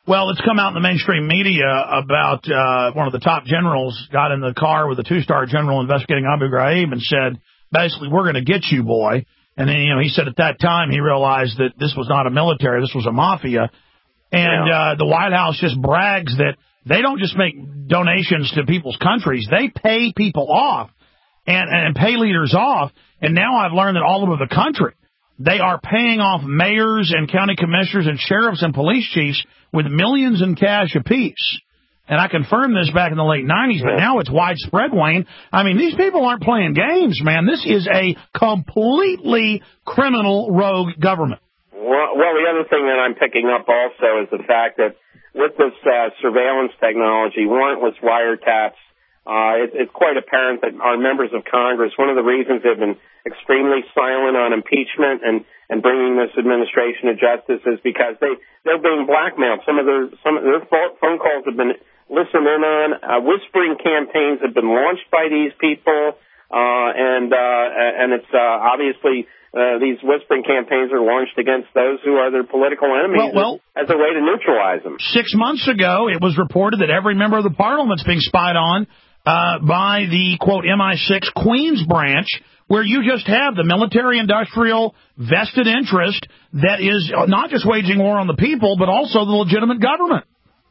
Well, it's come out in the mainstream media about uh, one of the top generals got in the car with a two-star general investigating Abu Ghraib and said, basically, we're going to get you, boy. And then, you know, he said at that time he realized that this was not a military, this was a mafia. And yeah. uh, the White House just brags that they don't just make donations to people's countries. They pay people off and, and pay leaders off. And now I've learned that all over the country, they are paying off mayors and county commissioners and sheriffs and police chiefs with millions in cash apiece. And I confirmed this back in the late nineties, but now it's widespread, Wayne. I mean, these people aren't playing games, man. This is a completely criminal rogue government. Well, well, the other thing that I'm picking up also is the fact that with this uh, surveillance technology, warrantless wiretaps, uh, it, it's quite apparent that our members of Congress, one of the reasons they've been extremely silent on impeachment and, and bringing this administration to justice is because they, they're being blackmailed. Some of their, some of their phone calls have been listened in on. Uh, whispering campaigns have been launched by these people, uh, and, uh, and it's, uh, obviously, uh, these whispering campaigns are launched against those who are their political enemies well, well, as a way to neutralize them. Six months ago, it was reported that every member of the parliament's being spied on, uh, by the, quote, M I six Queens branch, where you just have the military-industrial vested interest that is not just waging war on the people, but also the legitimate government.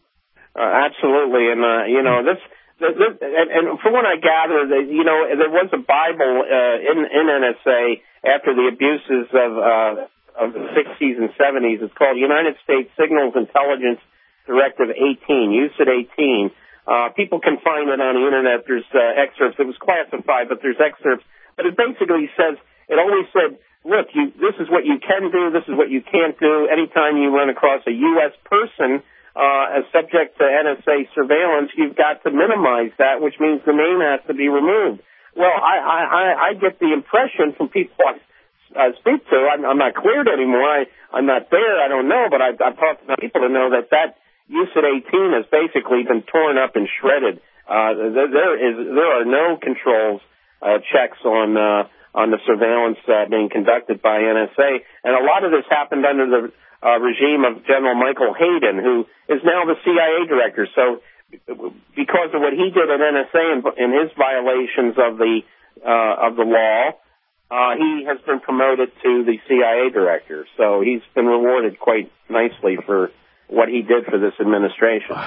Uh, absolutely, and uh, you know this, this, this and, and from what I gather, that you know there was a Bible uh, in in N S A after the abuses of uh, of the sixties and seventies. It's called United States Signals Intelligence Directive eighteen, U S I D eighteen. Uh, people can find it on the internet. There's uh, excerpts. It was classified, but there's excerpts. But it basically says it always said, look, you, this is what you can do. This is what you can't do. Anytime you run across a U S person Uh, as subject to N S A surveillance, you've got to minimize that, which means the name has to be removed. Well, I, I, I get the impression from people I uh, speak to, I'm, I'm not cleared anymore, I, I'm not there, I don't know, but I've, I've talked to people to know that that U S I D eighteen has basically been torn up and shredded. Uh, there, there is, there are no controls, uh, checks on, uh, on the surveillance, uh, being conducted by N S A, and a lot of this happened under the Uh, regime of General Michael Hayden, who is now the C I A director. So because of what he did at N S A and, and his violations of the uh, of the law, uh, he has been promoted to the C I A director. So he's been rewarded quite nicely for what he did for this administration.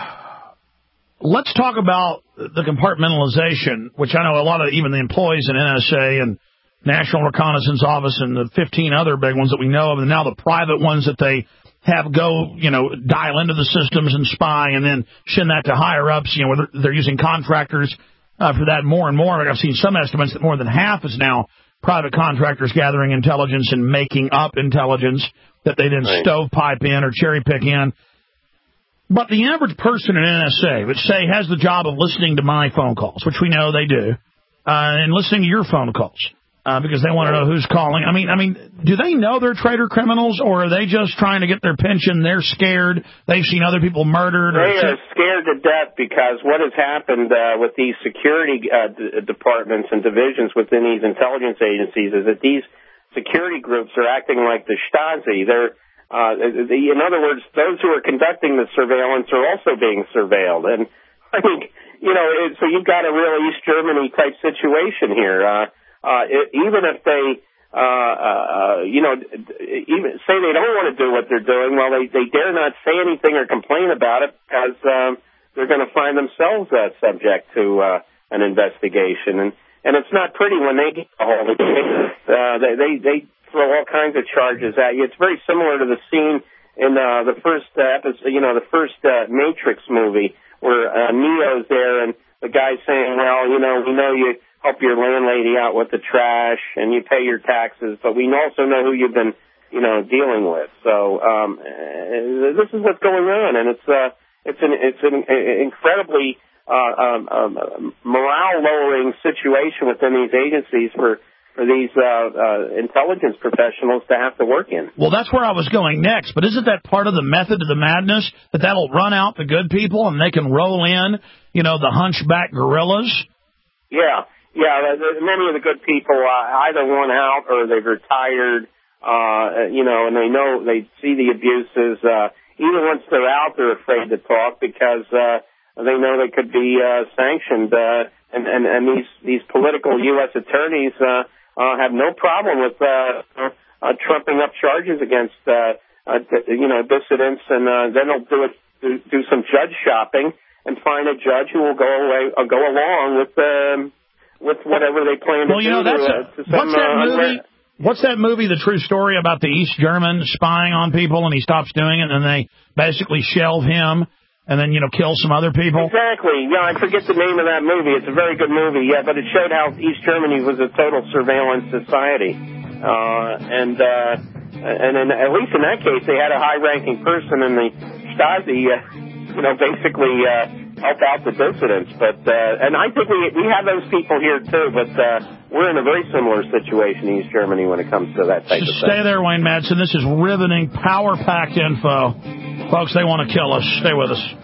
Let's talk about the compartmentalization, which I know a lot of even the employees in N S A and National Reconnaissance Office and the fifteen other big ones that we know of, and now the private ones that they have go, you know, dial into the systems and spy and then send that to higher-ups, you know, where they're using contractors uh, for that more and more. I've seen some estimates that more than half is now private contractors gathering intelligence and making up intelligence that they then right. stovepipe in or cherry-pick in. But the average person in N S A, which, say, has the job of listening to my phone calls, which we know they do, uh, and listening to your phone calls, Uh, because they want to know who's calling. I mean, I mean, do they know they're traitor criminals, or are they just trying to get their pension? They're scared. They've seen other people murdered. They are scared to death because what has happened uh, with these security uh, d- departments and divisions within these intelligence agencies is that these security groups are acting like the Stasi. They're, uh, the, in other words, those who are conducting the surveillance are also being surveilled. And I mean, you know, it, so you've got a real East Germany type situation here. Uh, Uh, it, even if they, uh, uh, you know, even say they don't want to do what they're doing, well, they, they dare not say anything or complain about it because um, they're going to find themselves uh, subject to uh, an investigation. And, and it's not pretty when they get a hold of you. Uh, they, they, they throw all kinds of charges at you. It's very similar to the scene in uh, the first uh, episode, you know, the first uh, Matrix movie where uh, Neo's there and the guy's saying, well, you know, we know you help your landlady out with the trash and you pay your taxes, but we also know who you've been, you know, dealing with. So um, this is what's going on, and it's uh, it's an it's an incredibly uh, um, um, morale-lowering situation within these agencies for for these uh, uh, intelligence professionals to have to work in. Well, that's where I was going next, but isn't that part of the method of the madness, that that'll run out the good people and they can roll in, you know, the hunchback gorillas? Yeah. Yeah, many of the good people uh, either won out or they've retired, uh, you know, and they know, they see the abuses. Uh, even once they're out, they're afraid to talk because uh, they know they could be uh, sanctioned. Uh, and, and, and these, these political U S attorneys uh, uh, have no problem with uh, uh, trumping up charges against, uh, uh, you know, dissidents, and uh, then they'll do it, do, do some judge shopping and find a judge who will go away, uh, go along with um, with whatever they plan to well, do. You know, that's to, a, uh, to some, what's that uh, movie? What's that movie, The True Story, about the East German spying on people, and he stops doing it, and then they basically shelve him, and then, you know, kill some other people? Exactly. Yeah, I forget the name of that movie. It's a very good movie, yeah, but it showed how East Germany was a total surveillance society. Uh, and, uh, and in, at least in that case, they had a high-ranking person in the Stasi, uh, you know, basically, uh, help out the dissidents. But, uh, and I think we, we have those people here too, but, uh, we're in a very similar situation in East Germany when it comes to that type Just of thing. Stay there, Wayne Madsen. This is riveting, power-packed info. Folks, they want to kill us. Stay with us.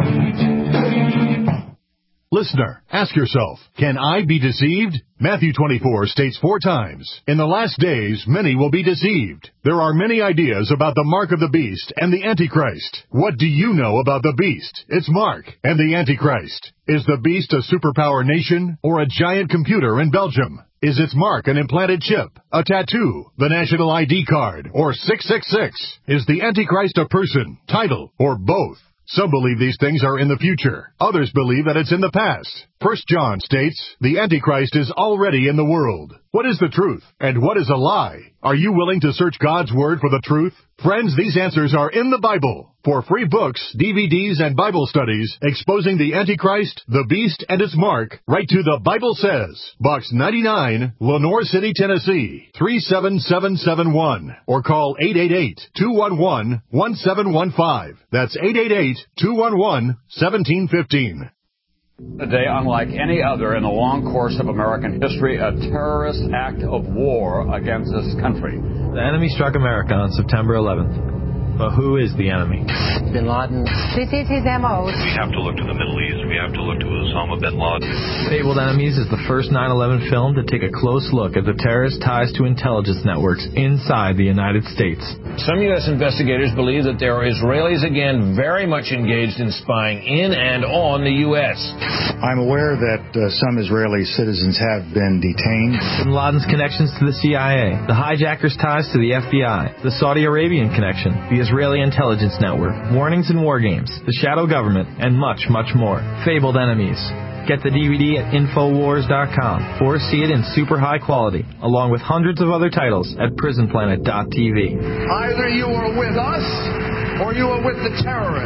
Listener, ask yourself, can I be deceived? Matthew twenty-four states four times, in the last days many will be deceived. There are many ideas about the mark of the beast and the Antichrist. What do you know about the beast, its mark, and the Antichrist? Is the beast a superpower nation or a giant computer in Belgium? Is its mark an implanted chip, a tattoo, the national I D card, or six six six? Is the Antichrist a person, title, or both? Some believe these things are in the future. Others believe that it's in the past. First John states, the Antichrist is already in the world. What is the truth? And what is a lie? Are you willing to search God's Word for the truth? Friends, these answers are in the Bible. For free books, D V Ds, and Bible studies exposing the Antichrist, the Beast, and its mark, write to The Bible Says, Box ninety-nine, Lenore City, Tennessee, three seven seven seven one, or call eight eight eight, two one one, one seven one five. That's eight eight eight, two one one, one seven one five. A day unlike any other in the long course of American history, a terrorist act of war against this country. The enemy struck America on September eleventh. But who is the enemy? Bin Laden. This is his M O. We have to look to the Middle East. We have to look to Osama bin Laden. Fabled Enemies is the first nine eleven film to take a close look at the terrorist ties to intelligence networks inside the United States. Some U S investigators believe that there are Israelis again very much engaged in spying in and on the U S. I'm aware that uh, some Israeli citizens have been detained. Bin Laden's connections to the C I A, the hijackers' ties to the F B I, the Saudi Arabian connection, the Israeli intelligence network, warnings and war games, the shadow government, and much, much more. Fabled Enemies. Get the D V D at Infowars dot com or see it in super high quality, along with hundreds of other titles at Prison Planet dot T V. Either you are with us or you are with the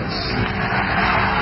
terrorists.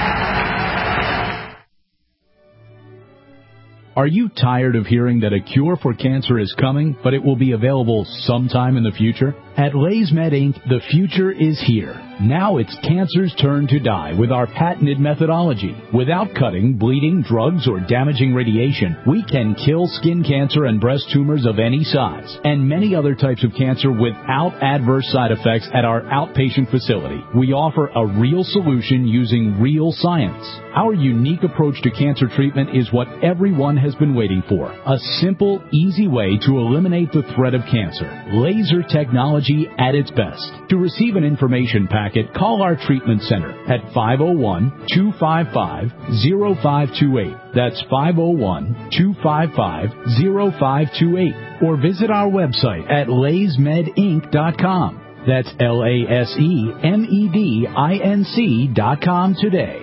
Are you tired of hearing that a cure for cancer is coming, but it will be available sometime in the future? At LaysMed Incorporated, the future is here. Now it's cancer's turn to die with our patented methodology. Without cutting, bleeding, drugs, or damaging radiation, we can kill skin cancer and breast tumors of any size, and many other types of cancer without adverse side effects at our outpatient facility. We offer a real solution using real science. Our unique approach to cancer treatment is what everyone has been waiting for. A simple, easy way to eliminate the threat of cancer. Laser technology at its best. To receive an information packet, call our treatment center at five oh one, two five five, oh five two eight. That's five oh one, two five five, oh five two eight. Or visit our website at lays med inc dot com. That's L A S E M E D I N C dot com today.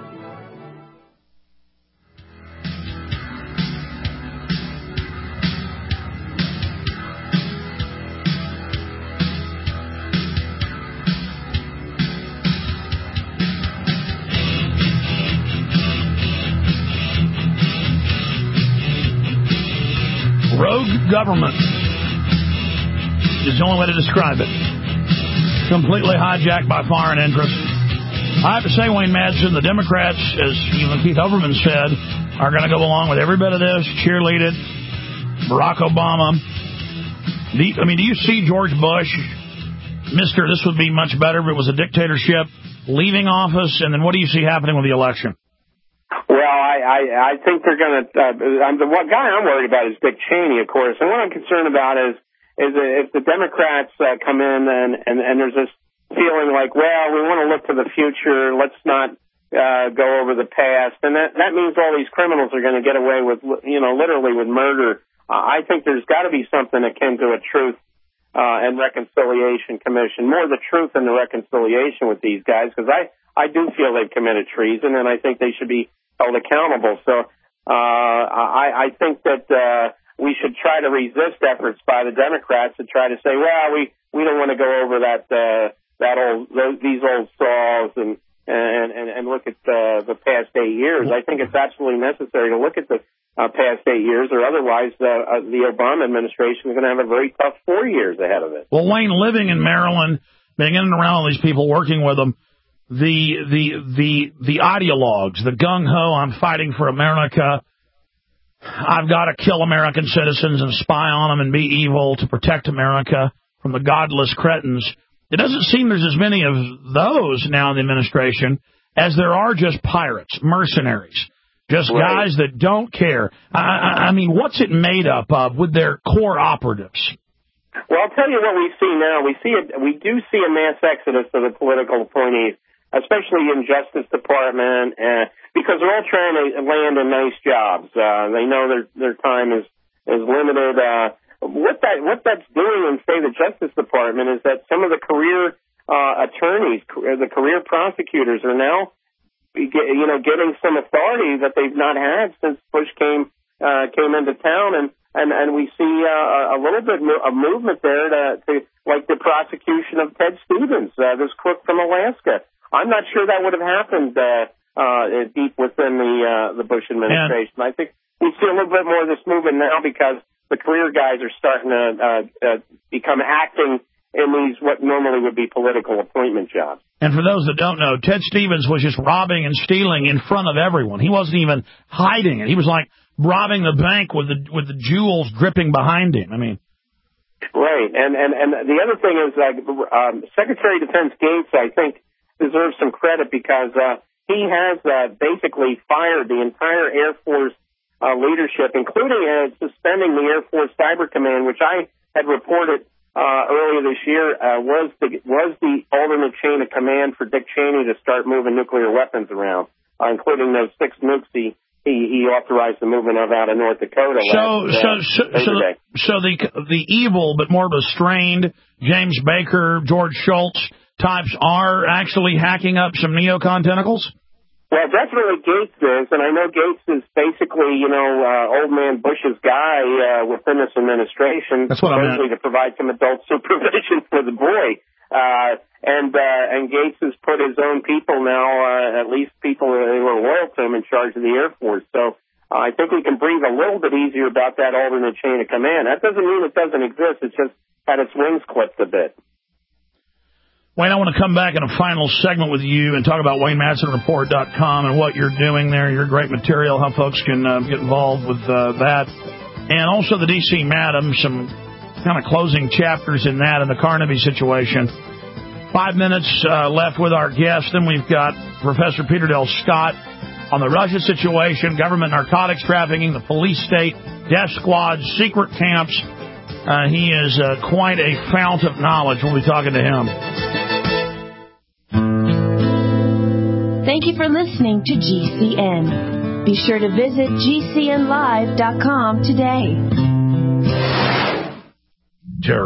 Rogue government is the only way to describe it. Completely hijacked by foreign interests. I have to say, Wayne Madsen, the Democrats, as even Keith Olbermann said, are going to go along with every bit of this, cheerlead it. Barack Obama. Do you, I mean, do you see George Bush, Mister This would be much better if it was a dictatorship, leaving office, and then what do you see happening with the election? Well, I, I, I think they're going to. Uh, I'm, the one guy I'm worried about is Dick Cheney, of course. And what I'm concerned about is is if the Democrats uh, come in and, and and there's this feeling like, well, we want to look to the future. Let's not uh, go over the past. And that, that means all these criminals are going to get away with, you know, literally with murder. Uh, I think there's got to be something akin to a truth uh, and reconciliation commission, more the truth and the reconciliation with these guys, because I, I do feel they've committed treason, and I think they should be held accountable. So uh, I, I think that uh, we should try to resist efforts by the Democrats to try to say, well, we, we don't want to go over that uh, that old those, these old saws and and and, and look at uh, the past eight years. I think it's absolutely necessary to look at the uh, past eight years, or otherwise uh, uh, the Obama administration is going to have a very tough four years ahead of it. Well, Wayne, living in Maryland, being in and around all these people, working with them, the the the the ideologues, the gung ho, I'm fighting for America, I've got to kill American citizens and spy on them and be evil to protect America from the godless cretins. It doesn't seem there's as many of those now in the administration as there are just pirates, mercenaries, just right. guys that don't care. I, I, I mean, what's it made up of with their core operatives? Well, I'll tell you what we see now. We see a, we do see a mass exodus of the political appointees, especially in Justice Department, uh, because they're all trying to land in nice jobs. Uh, they know their their time is is limited. Uh, what that what that's doing in, say, the Justice Department is that some of the career uh, attorneys, the career prosecutors, are now, you know, getting some authority that they've not had since Bush came uh, came into town, and and and we see uh, a little bit of movement there to, to like the prosecution of Ted Stevens, uh, this crook from Alaska. I'm not sure that would have happened uh, uh, deep within the uh, the Bush administration. And I think we see a little bit more of this movement now because the career guys are starting to uh, uh, become acting in these what normally would be political appointment jobs. And for those that don't know, Ted Stevens was just robbing and stealing in front of everyone. He wasn't even hiding it. He was like robbing the bank with the with the jewels dripping behind him. I mean. Right. And, and, and the other thing is like um, Secretary of Defense Gates, I think, deserves some credit because uh, he has uh, basically fired the entire Air Force uh, leadership, including uh, suspending the Air Force Cyber Command, which I had reported uh, earlier this year uh, was the was the alternate chain of command for Dick Cheney to start moving nuclear weapons around, uh, including those six nukes he, he he authorized the movement of out of North Dakota. So last, so uh, so so the, so the the evil but more restrained James Baker, George Shultz types are actually hacking up some neocon tentacles? Well, definitely Gates is, and I know Gates is basically, you know, uh, old man Bush's guy uh, within this administration. That's what I meant. To provide some adult supervision for the boy. Uh, and uh, and Gates has put his own people now, uh, at least people who are loyal to him, in charge of the Air Force. So uh, I think we can breathe a little bit easier about that alternate chain of command. That doesn't mean it doesn't exist. It's just had its wings clipped a bit. Wayne, I want to come back in a final segment with you and talk about Wayne Madsen Report dot com and what you're doing there, your great material, how folks can uh, get involved with uh, that, and also the D C Madam, some kind of closing chapters in that and the Carnaby situation. Five minutes uh, left with our guest. Then we've got Professor Peter Dell Scott on the Russia situation, government narcotics trafficking, the police state, death squads, secret camps. Uh, he is uh, quite a fount of knowledge. We'll be talking to him. Thank you for listening to G C N. Be sure to visit G C N live dot com today.